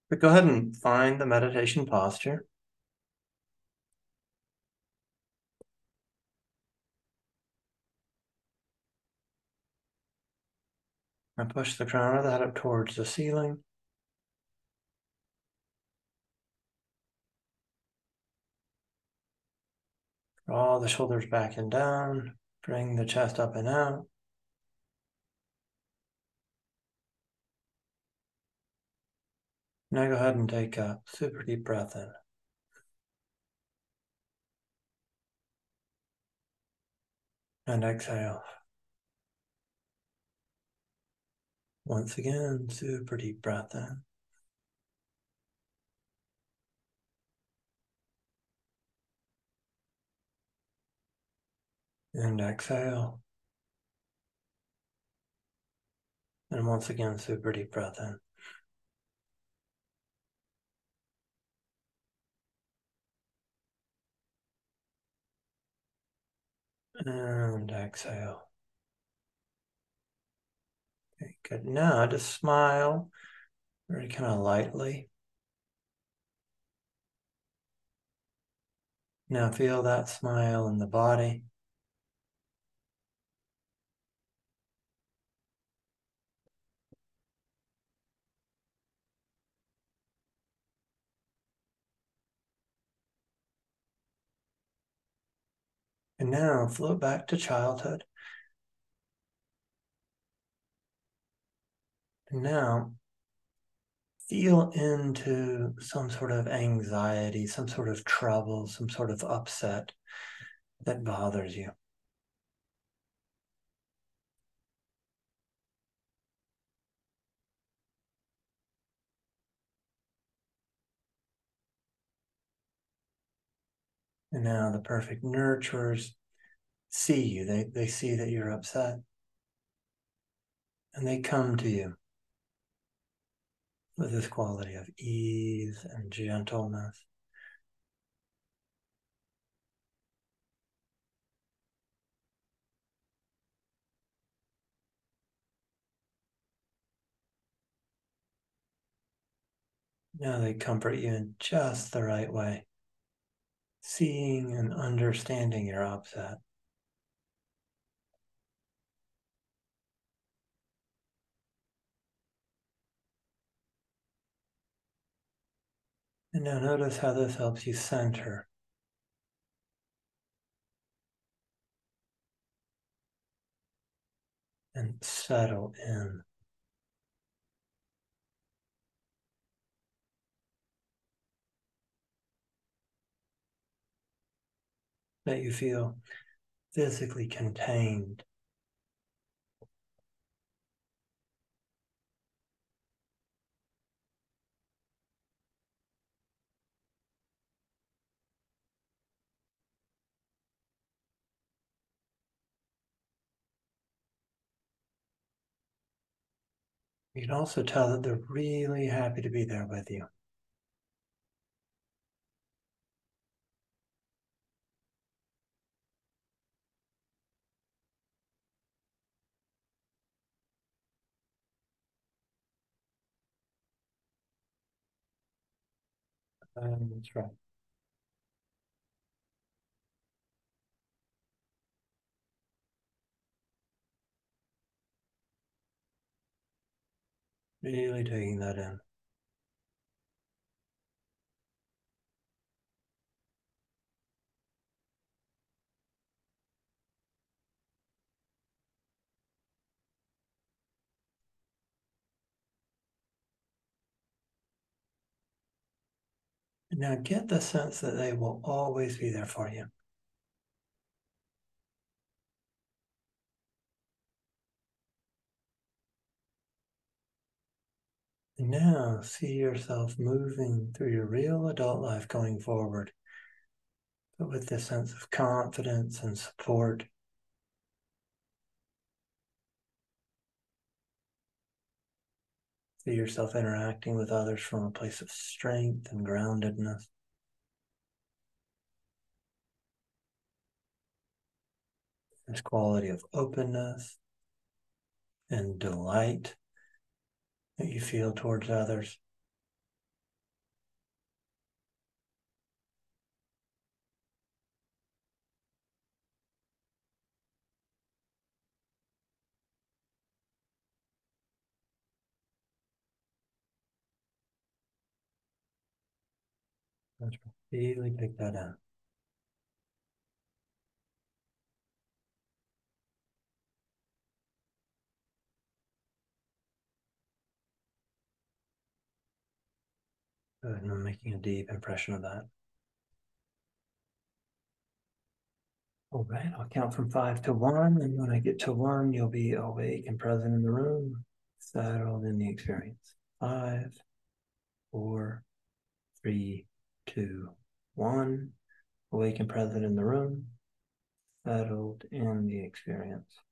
But go ahead and find the meditation posture. And push the crown of the head up towards the ceiling. Draw the shoulders back and down. Bring the chest up and out. Now go ahead and take a super deep breath in. And exhale. Once again, super deep breath in. And exhale. And once again, super deep breath in. And exhale. Okay, good. Now just smile very kind of lightly. Now feel that smile in the body. And now float back to childhood. And now feel into some sort of anxiety, some sort of trouble, some sort of upset that bothers you. And now the perfect nurturers see you. They see that you're upset. And they come to you with this quality of ease and gentleness. Now they comfort you in just the right way, seeing and understanding your upset. And now notice how this helps you center. And settle in. That you feel physically contained. You can also tell that they're really happy to be there with you. That's right. Really taking that in. And now get the sense that they will always be there for you. And now see yourself moving through your real adult life going forward, but with this sense of confidence and support. See yourself interacting with others from a place of strength and groundedness. This quality of openness and delight that you feel towards others. Let's really pick that up. Good, and I'm making a deep impression of that. All right, I'll count from 5 to 1, and when I get to 1, you'll be awake and present in the room, settled in the experience. 5, 4, 3, 2, 1. Awake and present in the room, settled in the experience.